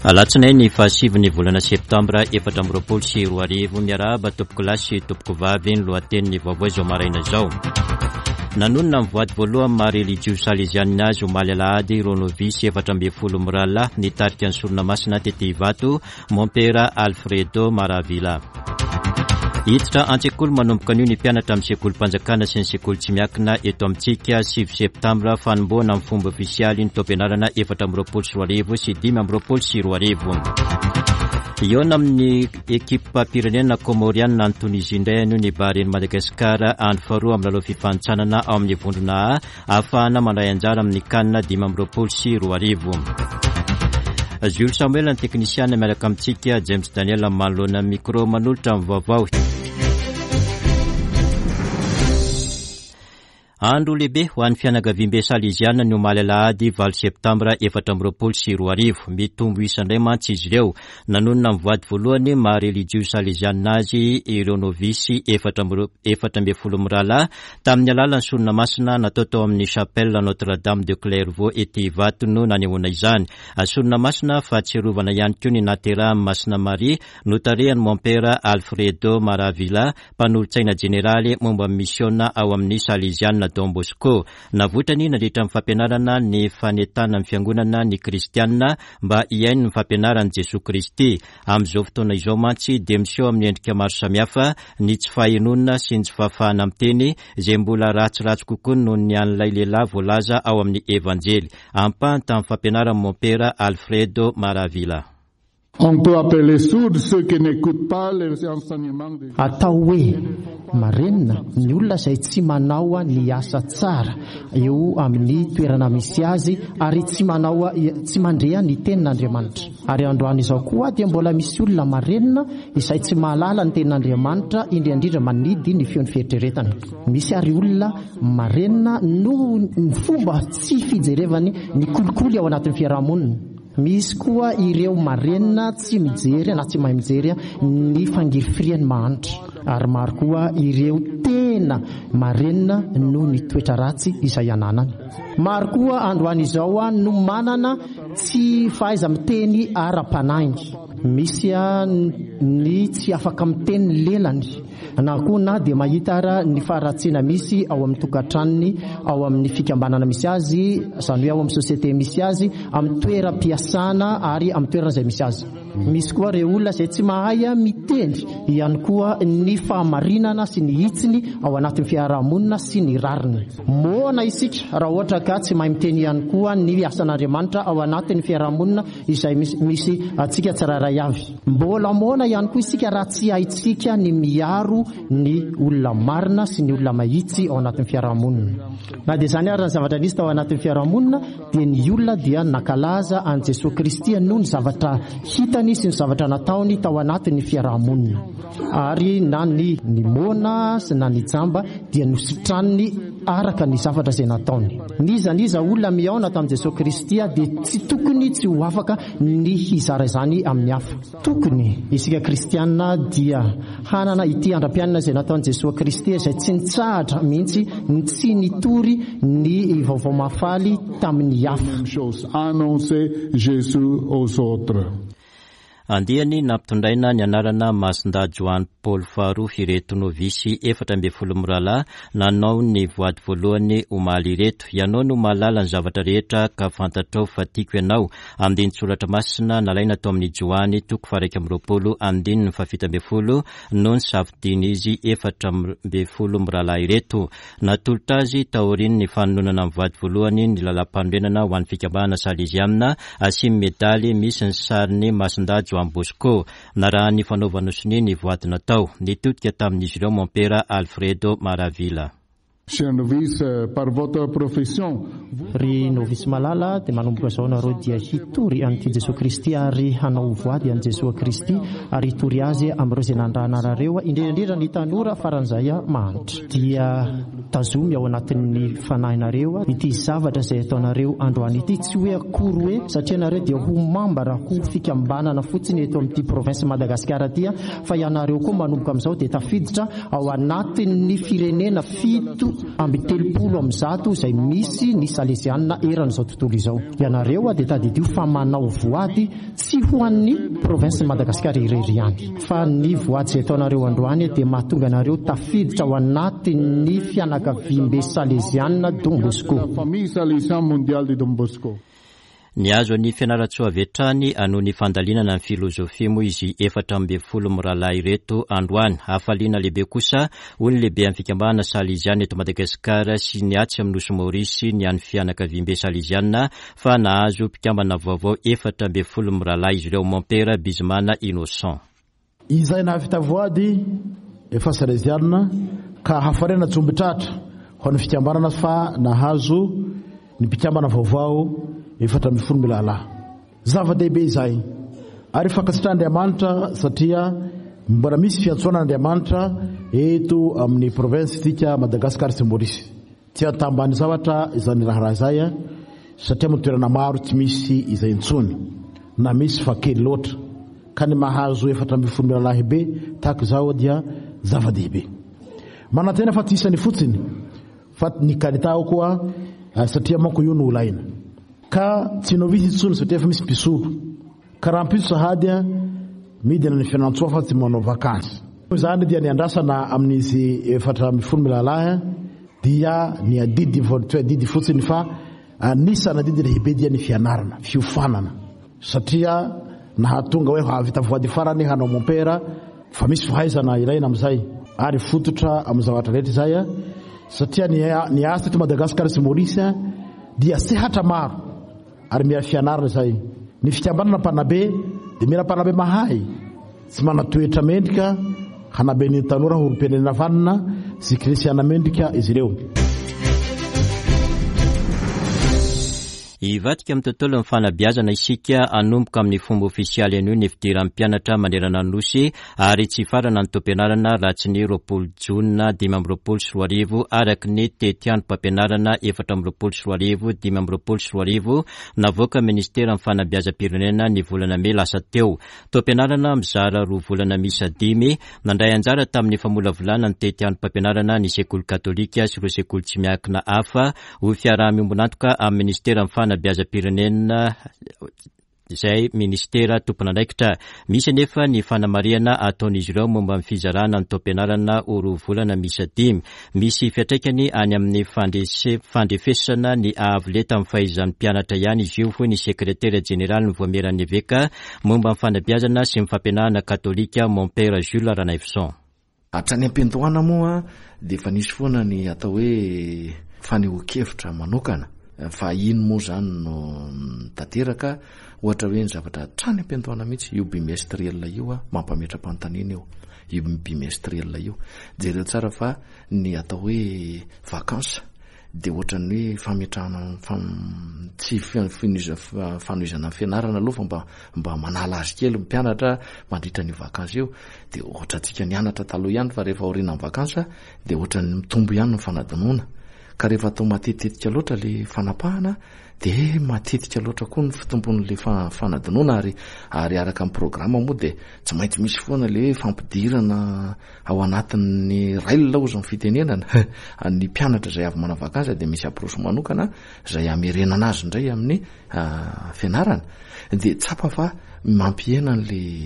Alatsinainy fahasivy volana septambra 2024 miarahaba tompoko lahy sy tompoko vavy ny lohatenin'ny vaovao izao maraina izao. Nanonona mivoady voalohany maha-religieux salesianina azy omaly alahady Ronovisy 14 mirala nitarika ny soronamasina tety Ivato Mompera Alfredo Maravilla. Hiditra an-tsekoly manomboka anio ny mpianatra amin'ny sekolim-panjakana sy ny sekoly tsy miankina eto amintsika 7 septambra fanomboana amin'ny fomba ofisialy ny taom-pianarana 2024 sy 2025. Iona amin'ny ekipa pirenena komoriana ny Tunisia indray anio ny bareny Madagasikara andro faharoa amin'ny lalao fifanitsanana ao amin'ny vondrona A ahafahana mandray anjara amin'ny kanina 2024. Jules Samuel ny teknisiana miaraka amintsika James Daniel manoloana micro manolotra amin'ny vaovao. Andro lehibe ho an'ny fianakaviam-be salesiana ny omaly alahady 9 septambra 2024 mitombo isandray mantsy izy ireo. Nanonona mivoady voalohany maha-religieux salesianina azy ireo novisy 14 mirala tamin'ny alalan'ny soronamasina natao tao amin'ny chapelle Notre-Dame de Clairvaux ety Ivato no nanehoana izany. Soronamasina fahatsiarovana ihany koa ny natera Masina Maria notarehany Mompera Alfredo Maravilla mpanolotsaina jeneraly momba missiona ao amin'ny salesianina Don Bosco. Navotrany nandritra amin'ny fampianarana ny fanetana amin'ny fiangonana ny kristianina mba hiainy ny fampianaran'i Jesoa Kristy. Amin'izao fotoana izao mantsy dia miseho amin'ny endrika maro samihafa ny tsy fahenonana sy ny tsy fahafahana amin'ny teny izay mbola ratsiratsy kokoa noho ny an'ilay lehilahy voalaza ao amin'ny evanjely. Ampahany tamin'ny fampianaran'i Mompera Alfredo Maravilla. On peut appeler sourds ceux qui n'écoutent pas les enseignements de Jésus. Atao hoe marenina ny olona izay tsy manao ny asa tsara eo amin'ny toerana misy azy ary tsy mandrea ny tenin'Andriamanitra. Ary androany izao koa dia mbola misy olona marenina izay tsy mahalala ny tenin'Andriamanitra indrindra manidy ny feon'ny fieritreretana. Misy ary olona marenina no ny fomba tsy fijerevany ny kolikoly ao anatin'ny fiarahamonina. Misy koa ireo marenina tsy mijery na tsy mahay mijery ny fangirifiriany mahantra. Ary maro koa ireo tena marenina no ny toetra ratsy izay ananany. Maro koa androany izao no manana tsy fahaiza miteny ara-panahy. Misy ny tsy afaka miteny lelany. Na koa na dia mahita ara ny faharatsiana misy ao amin'ny tokantranony, ao amin'ny fikambanana misy azy, izany hoe ao amin'ny sosiete misy azy, amin'ny toeram-piasana ary amin'ny toerana izay misy azy. Misy koa ireo olona izay tsy mahay miteny ihany koa ny fahamarinana sy ny hitsiny ao anatin'ny fiarahamonina sy ny rariny. Moana isika raha ohatra ka tsy mahay miteny ihany koa ny asan'Andriamanitra ao anatin'ny fiarahamonina izay misy atsika tsiraray avy. Mbola moana ihany koa isika raha tsy haitsika ny miaro ny olona marina sy ny olona mahitsy ao anatin'ny fiarahamonina. Na dia izany ary ny zavatra nisy tao anatin'ny fiarahamonina dia ny olona dia nakalaza an Jesoa Kristy noho ny zavatra hitany sy ny zavatra nataony tao anatin'ny fiarahamonina. Ary na ny mona sy na ny jamba dia nositraniny araka ny zavatra izay nataony. Niza olona miaona tamin'i Jesoa Kristy dia tsy tokony tsy ho afaka ny hizara izany amin'ny hafa. Tokony isika kristianina dia hanana ity andram-pianina izay nataon'i Jesoa Kristy izay tsy nitsahatra mihitsy tsy nitory ny vaovao mahafaly tamin'ny hafa. Annoncer Jésus aux autres. Andiany nampitondraina ny anarana Masinda Joan Paul Faroux ireto novisy 14 mirala nanao ny voady voalohany omaly ireto. Ianao no mahalala ny zavatra rehetra ka fantatrao fa tiako ianao. Andiny tsoratra masina nalaina tao amin'ny Joany 2:20 no ny safidiny izy 14 mirala ireto. Natolotra azy taoriny ny fanononana ny voady voalohany ny lalam-panorenana ho an'ny fikambanana salesianina asimy medaly misy ny sariny Masinda Don Bosco. Naraha ny fanaovana sony ny voady natao nitodika tamin'izy ireo Mompera Alfredo Maravilla. Chers novices, par votre profession, ry novice malala dia manomboka izao nareo dia hitory an'ity Jesoa Kristy ary hanao voady an Jesoa Kristy ary hitory azy amin'ireo izay nandrahanarareo indrindra ny tanora faran'izay mahantra. Dia tazomy ao anatin'ny fanahinareo ity zavatra izay ataonareo androany ity, tsy hoe akory hoe satria nareo dia ho mamba raha ho fikambanana fotsiny eto amin'ity province Madagasikara ty, fa ianareo koa manomboka amin'izao dia tafiditra ao anatin'ny firenena 7.30 izay misy ny Salesianina eran'izao tontolo izao. Ianareo dia tadidio fa manao voady tsy ho an'ny province Madagasikara irery ihany, fa ny voady izay ataonareo androany dia mahatonga anareo tafiditra ao anatin'ny fianakaviam-be Salesianina Don Bosco. Famille Salesienne mondiale de Don Bosco. Ny azo ny fianaratsoa vetrany ano ny fandalinana ny filozofia moa izy 14 miralahy ireto androany. Hafaliana lehibe kosa olony lehibe amin'ny fikambana Salesiana eto Madagasikara sy ny atsy amin'ny nosy Maorisy ny an'ny fianakaviam-be Salesiana fa nahazo mpikambana vaovao 14 miralahy izy ireo. Mompera Bizmana Innocent. Izay nahavita voady efa Salesiana ka hafarena tsombitratra ho ny fikambanana fa nahazo ny mpikambana vaovao 14 milalahy. Zava-dehibe izay ary fankasitr'Andriamanitra satria mbola misy fiantsoan'Andriamanitra eto amin'ny province tika Madagasikara sy Maorisy. Tia tambany zavatra izany raha zay satria motoerana maro tsy misy izay intsony na misy fa kely loatra ka ny mahazo 14 milalahy be tahaka zao dia zava-dehibe. Manantena fa tsy isany fotsiny fa ny kalitao koa satria manko io no olaina ka tsy novisy intsony satria fa misy mpisolo ka raha mpiso sahadia midina ny fianantsoa fa tsy manao vakansy. Zany dia ny andrasana amin'izy 14 milalahy dia ny adidy fotsiny fa anisana adidy lehibe dia ny fianarana fiofanana satria nahatonga hoe havita voady farany hanao mompera fa misy fahaizana ilaina amin'izay ary fototra amin'ny zavatra rehetra zay satria ny asa eto Madagasikara sy Maorisy dia sehatra maro ary mila fianarana zay. Ny fikambanana mpanabe dia mila mpanabe mahay tsy manatoetra mendrika hanabe ny tanora horom-pirenena vanina sy krisiana mendrika izy ireo. Ivatika amin'ny tontolo ny fanabeazana isika anomboka amin'ny fomba ofisialy anio ny fidiran'ny mpianatra manerana ny nosy ary tsy farana ny tom-pianarana raha tsy ny 20 Jona 2024 araky ny tetiandrom-pampianarana 14 2024 navoaka ministera amin'ny fanabeazam-pirenena ny volana May lasa teo. Tom-pianarana mizara 2 volana misa 5 nandray anjara tamin'ny famolavolana ny tetiandrom-pampianarana ny sekoly katolika sy ireo sekoly tsy miankina hafa ho fiaraha-miombonantoka amin'ny ministera beazam-pirenena izay ministera tompon'andraikitra. Misy nefa ny fanamariana ataon'izy ireo momba amin'ny fizarana ny tom-pianarana 2 volana misa 5. Misy fiantraikany any amin'ny fandrefesana ny avoleta amin'ny fahaizan'ny mpianatra ihany izy io ho ny sekretera jeneraly ny voameran'ny eveka momba amin'ny fanabeazana sy ny fampianarana katolika Mompera Jules Ranaifson. Hatrany am-pendohana moa dia efa nisy foana ny atao hoe fanehoan-kevitra manokana. Fa ino moa zany no tanteraka ohatra hoe ny zavatra trany am-pendohana mihitsy io bimestriel io mampametra-panontaniana io bimestriel io jereo tsara fa ny atao hoe vakansa dia ohatran'ny hoe fametrahana tsy fanoizana fianarana aloha fa mba manala azy kely mpianatra mandritra ny vakansa io dia ohatrantsika nianatra taloha ihany fa rehefa aoriana amin'ny vakansa dia ohatran'ny mitombo ihany ny fanadinona. Ka rehefa atao matetika loatra le fanapahana dia matetika loatra koa ny fitompon'le fanadinona ary araka amin'ny programa moa dia tsy maintsy misy foana le fampidirana ao anatin'ny railina ozy ny fitenenana ny mpianatra izay avy mana vakansa dia misy aprosy manokana izay amerenana azy indray amin'ny fianarana dia tsapa fa mampiena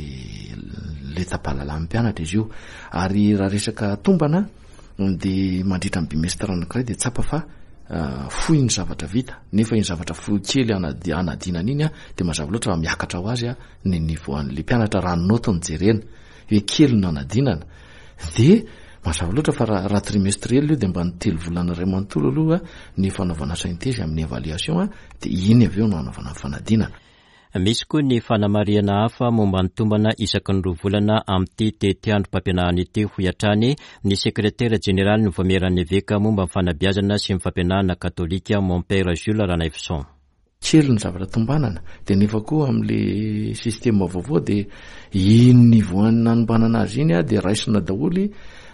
le tapalalàn'ny mpianatra izy io ary raha resaka tombana dia mandritra ny bimestra anankiray dia tsapa fa fohy ny zavatra vita nefa iny zavatra fohy kely anadinana iny dia mazava loatra fa miakatra ho azy ny nivoan'le mpianatra raha noto ny jerena hoe kely no anadinana dia mazava loatra fa raha trimestriel io dia mba ny 3 volana ray manontolo aloha ny fanaovana synthèse amin'ny évaluation dia iny avy eo no anaovana fanadinana. Misy koa ny fanamariana hafa momba ny tombana isaky ny 2 volana amin'ity tetiandrom-pampianarana ity ho iatrany ny sekretera jeneraly ny voameran'ny eveka momba ny fanabeazana sy ny fampianarana katolika Mompera Jules Ranaifson. kely ny zavatra tombanana de nefa koa am'le sistema vaovao de iny nivoan'ny nanombanana azy iny a de raisina daholy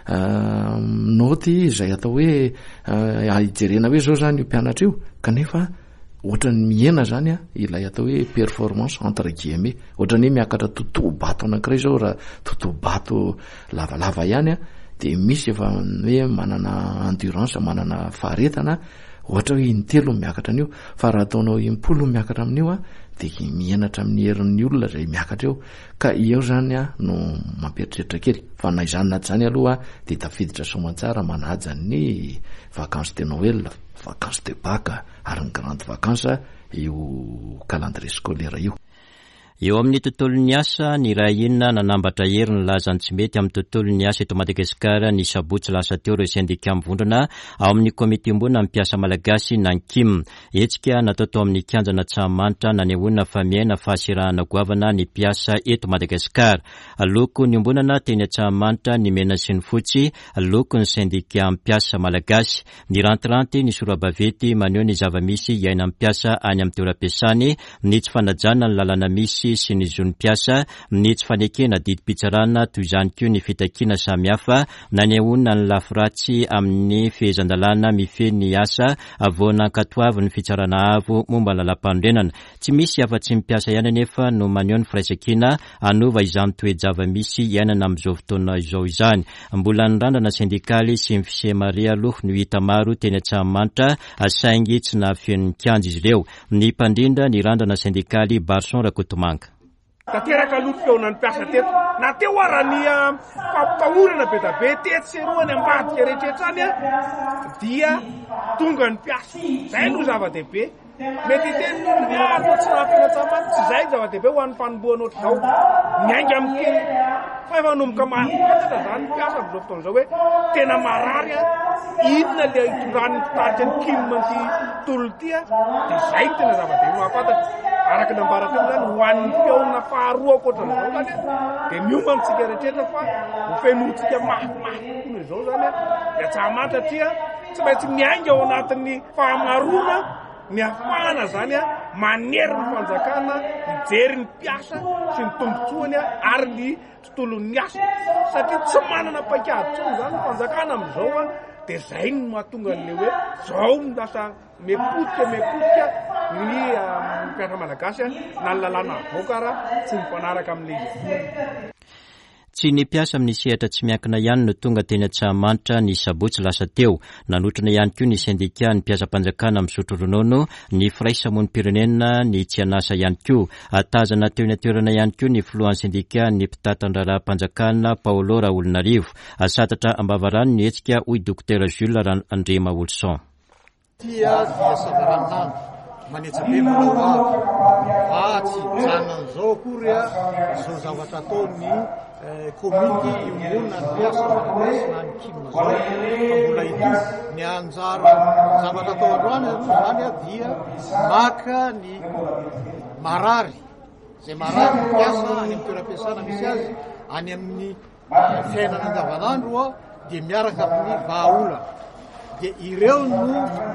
noty izay atao hoe hijerena hoe zao zany io mpianatra io kanefa ohatrany miena zany a ilay atao hoe performance entre guillemets ohatrany hoe miakatra totobato anankiray zao raha totobato lavalava ihany a de misy efa hoe manana endurance manana faharetana ohatra hoe intelo miakatra an'io fa raha ataonao impolo miakatra amin'io a de mienatra amin'ny herin'ny olona zay miakatra eo ka eo zany a no mampieritreritra kely fa na izany naty zany aloha de tafiditra soamantsara manaja ny vacances de Noël, vacances de Pâques ary ny grande vacances io calendrier scolaire io. Eo amin'ny tontolon'ny asa ny raha inona nanambatra hery ny lazany tsy mety amin'ny tontolon'ny asa eto Madagasikara ny sabotsy lasa teo ireo sendika mivondrona ao amin'ny komite ambony mpiasa malagasy nankim etsika natao tao amin'ny kianjana Tsaramanitra nanehoana fa miaina fahasirahana goavana ny mpiasa eto Madagasikara. Loko ny ombonana teny Tsaramanitra ny mena sy ny fotsy loko ny sendika mpiasa malagasy ny rantiranty ny sorabavety maneho ny zavamisy iaina mpiasa any amin'ny toeram-piasany ny tsy fanajana ny lalana misy sy ny zony mpiasa ny tsy fanekena didim-pitsarana toy izany koa ny fitakiana samihafa nanehoana ny lafiratsy amin'ny fehezan-dalàna mifeny asa avoana ankatoavy ny fitsarana avo momba lalam-panorenana tsy misy afa-tsy mpiasa ihany anefa no maneho ny firaisan-kina anova izany toe-java-misy iainana amin'izao fotoana izao izany. Mbola ny randrana sindikaly sy ny fisemare aloha no hita maro teny Tsaramanitra saingy tsy nahafen'ny kianja izy ireo. Ny mpandrindra ny randrana sindikaly Barson Rakotomanga tanteraka aloha feonan'ny mpiasa teto na teo arany fampitahorana be da be teto seroany ambadika rehetraretrany a dia tonga ny mpiasa zay no zava-dehibe mety teny miaro tsy nahafena Tsaramanitra tsy zay zava-dehibe ho an'ny fanomboana ohatr'izao miainga amin'ny kely fa efa nomboka mahafantatra zany mpiasa amin'izao fotoana zao hoe tena marary a inona le itondrany mpitarika ny kimanty tolony a de zay tena zava-dehibe mahafantatra araky nambara teo zany ho an'ny feona faharoa koatran'izao zany de miomantsika rehetrrehetra fa ho fenotsika mafimafy izao zany de Tsaramanitra satria tsy maintsy miainga ao anatin'ny fahamarona ny afahana zany manery ny fanjakana mijery ny mpiasa sy ny tombotsoany ary ny tontolon'ny asa satria tsy manana paikady tsony zany ny fanjakana amin'izao de zay no mahatonga an'le hoe zao lasa mepotika ny mpiasa malagasy na ny lalàna avokara tsy mifanaraka amin'le izy. Tsy ny mpiasa amin'ny sehatra tsy miankina ihany no tonga teny Tsaramanitra ny sabotsy lasa teo. Nanotrana ihany koa ny sendika ny mpiasa-panjakana misotro ronono, ny firaisamonim-pirenena ny tsy anasa ihany koa. Atazana teo ny toerana ihany koa ny filohan'ny sendika ny mpitatandrara-panjakana Paolo Raolonarivo. Asatatra ambavarano ny hetsika hoy Dr Jules Andrema Olson. Manetsabe manao avy tsy janan'izao akory zao zavatra ataony komity imbonina ny mpiasa malagasy na ny kimina zao fa mbola ity ny anjara zavatra atao androany zany dia maka ny marary zay marary mpiasa any amin'ny toeram-piasana misy azy any amin'ny fiainana andavanandro dia miaraka amin'ny vahaolana de ireo no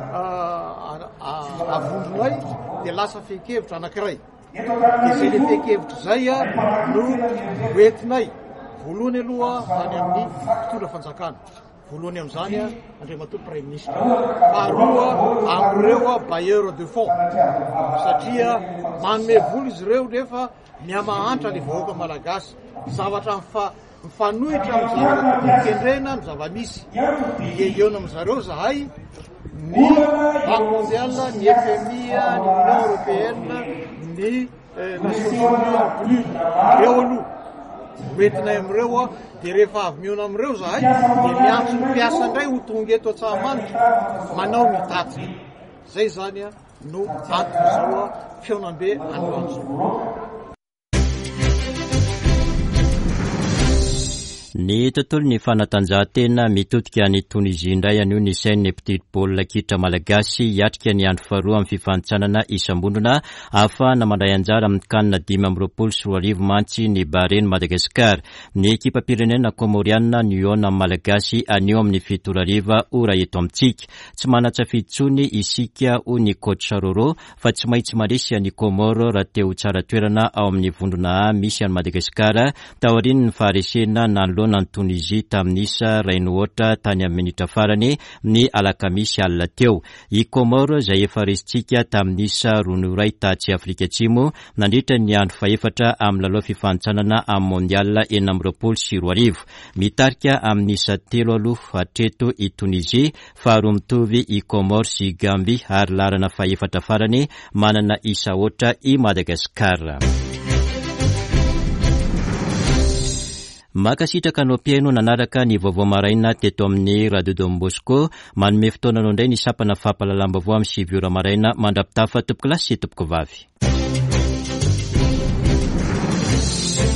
avondronay de lasa fekevitra anankiray de zay le fekevitra zay no hoentinay voalohany aloha any amin'ny mpitondra fanjakana voalohany amin'izany Andriamatoa Premier Ministre faharoa am'ireo bailleur de fonds satria manome vola izy ireo nefa miamahantra le vahoaka malagasy zavatra mifanohitra amin'ny zavatra kendrena ny zava-misy eo amin'izareo zahay ny Banque mondiale, ny FMI, ny Union européenne, ny Nations Unies ireo aloha hoentinay amin'ireo de rehefa avy miona amin'ireo zahay de miantso ny mpiasa indray ho tonga eto Tsaramanitra manao ny taty zay zany no antony zao feonambe androan'izao. Ny tontolon'ny fanatanjahantena mitodika ny Tunisia indray anio ny sain'ny petit baolina kitra malagasy hiatrika ny andro faharoa amin'ny fifanitsanana isambondona ahafahana mandray anjara amin'ny kanina 2024 mantsy ny Bahrain Madagasikara. Ny ekipa pirenena komoriana niona malagasy anio amin'ny 7 ora eto amintsika. Tsy manatsafidy tsony isika ho ny coach Saroro fa tsy maintsy marisy ny Komoro raha teo tsara toerana ao amin'ny vondrona misy any Madagasikara taoriny ny faharesena nanolona ny Tunisia tamin'isa rainy ohatra tany amin'ny minitra farany ny alakamisy alina teo. I Komoro izay efa resitsika tamin'isa ronoray tatsy Afrika Atsimo nandritra ny andro faefatra amin'ny lalao fifanitsanana amin'ny mondial 2024. Mitarika amin'isa 3 aloha hatreto i Tunisia, faharoa mitovy i Komoro sy Gambie ary larana faefatra farany manana isa ohatra i Madagasikara. Makasitraka no pieno nanaraka ny vaovao maraina teto amin'ny Radio Don Bosco manome fotoana indray ny sapana fampalalam-baovao amin'ny 7 ora maraina mandrapitafa tompoko lasy sy tompoko vavy.